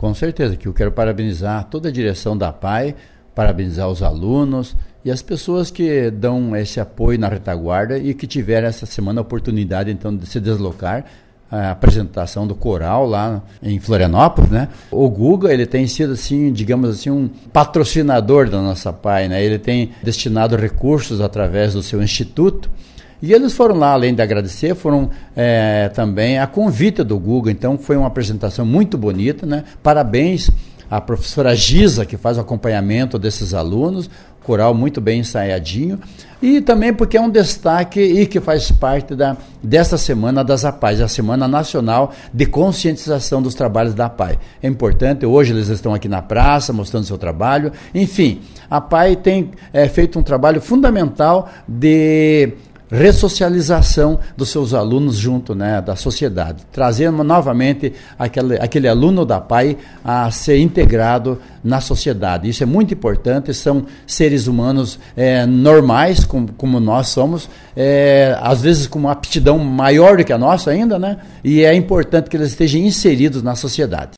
Com certeza, que eu quero parabenizar toda a direção da PAI, parabenizar os alunos e as pessoas que dão esse apoio na retaguarda e que tiveram essa semana a oportunidade, então, de se deslocar. A apresentação do coral lá em Florianópolis, né? O Guga, ele tem sido, assim, digamos assim, um patrocinador da nossa PAI, né? Ele tem destinado recursos através do seu instituto. E eles foram lá, além de agradecer, foram também a convite do Guga. Então, foi uma apresentação muito bonita, né? Parabéns à professora Giza, que faz o acompanhamento desses alunos, coral muito bem ensaiadinho, e também porque é um destaque e que faz parte desta semana das APAES, a Semana Nacional de Conscientização dos Trabalhos da APAE. É importante, hoje eles estão aqui na praça mostrando seu trabalho. Enfim, a APAE tem feito um trabalho fundamental de ressocialização dos seus alunos junto, né, da sociedade, trazendo novamente aquele aluno da PAI a ser integrado na sociedade. Isso é muito importante, são seres humanos normais, como nós somos, às vezes com uma aptidão maior do que a nossa ainda, né, e é importante que eles estejam inseridos na sociedade.